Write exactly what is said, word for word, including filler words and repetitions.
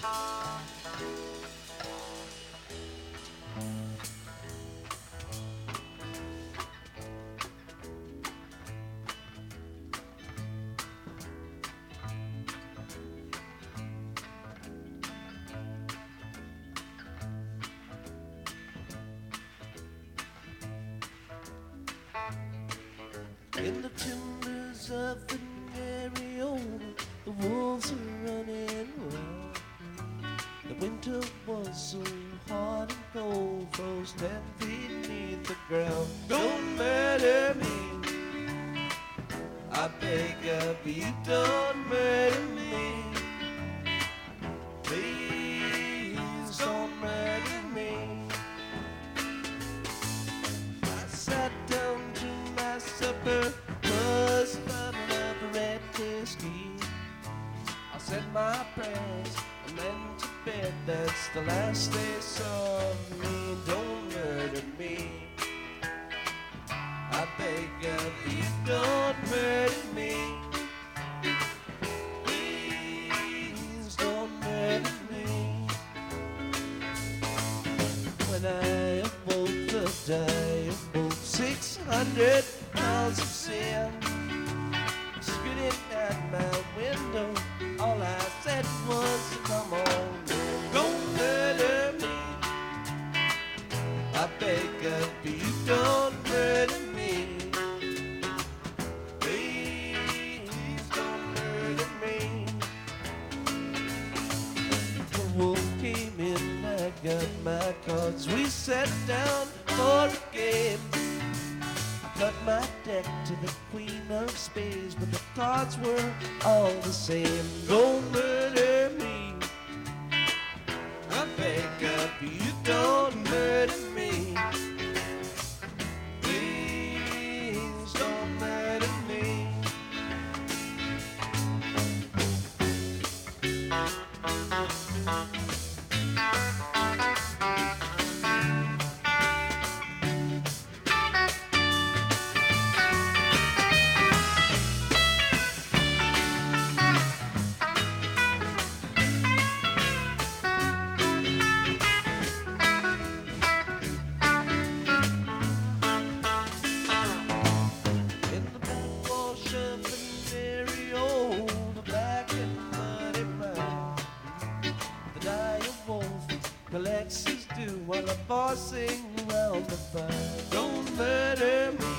In the timbers of the Mariona, the wolves are running wild. The winter was so hard and cold, froze ten feet beneath the ground. Don't murder me, I beg of you, don't murder me. Please don't murder me. I sat down to my supper, was a bottle of red whiskey. I said my prayers and then to bed. That's the last they saw of me. Don't murder me, I beg of you, don't murder me. Please don't murder me. When I awoke the day of both six hundred miles of sin, screaming at my window, all I said was, come on in. Don't murder me, I beg of you, don't murder me. Please don't murder me. The wolf came in, I got my cards, we sat down for a game. Cut my deck to the queen of spades, but the cards were all the same. Don't murder me, I beg of you, don't murder me. Please don't murder me. Collects his due while the boss sing around the fire. Don't murder me,